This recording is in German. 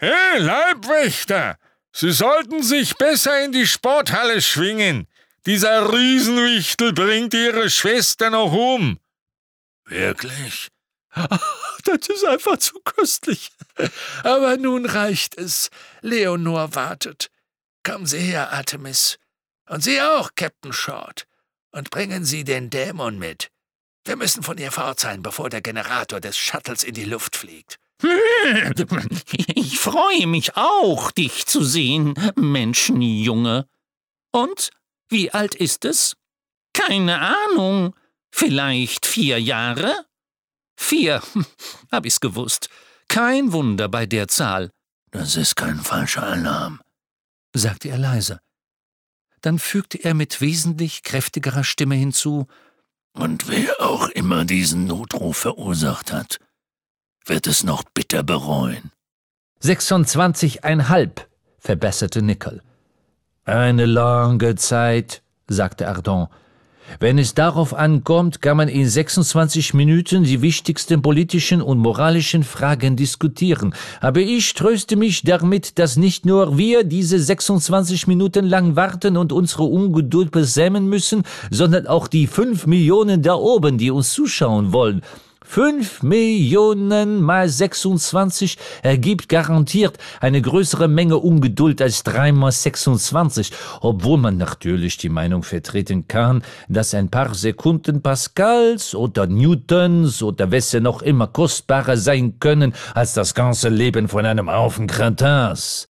Hey, Leibwächter! Sie sollten sich besser in die Sporthalle schwingen. Dieser Riesenwichtel bringt Ihre Schwester noch um. Wirklich? Das ist einfach zu köstlich. Aber nun reicht es. Leonor wartet. Kommen Sie her, Artemis. Und Sie auch, Captain Short. Und bringen Sie den Dämon mit. Wir müssen von ihr fort sein, bevor der Generator des Shuttles in die Luft fliegt. Ich freue mich auch, dich zu sehen, Menschenjunge. Und, wie alt ist es? Keine Ahnung. Vielleicht 4 Jahre? 4, hab ich's gewusst. Kein Wunder bei der Zahl. Das ist kein falscher Alarm, sagte er leise. Dann fügte er mit wesentlich kräftigerer Stimme hinzu: Und wer auch immer diesen Notruf verursacht hat, wird es noch bitter bereuen. 26,5, verbesserte Nickel. Eine lange Zeit, sagte Ardent. Wenn es darauf ankommt, kann man in 26 Minuten die wichtigsten politischen und moralischen Fragen diskutieren. Aber ich tröste mich damit, dass nicht nur wir diese 26 Minuten lang warten und unsere Ungeduld besämen müssen, sondern auch die 5 Millionen da oben, die uns zuschauen wollen. 5 Millionen mal 26 ergibt garantiert eine größere Menge Ungeduld als 3 mal 26, obwohl man natürlich die Meinung vertreten kann, dass ein paar Sekunden Pascals oder Newtons oder wesse noch immer kostbarer sein können als das ganze Leben von einem Haufen Cretins.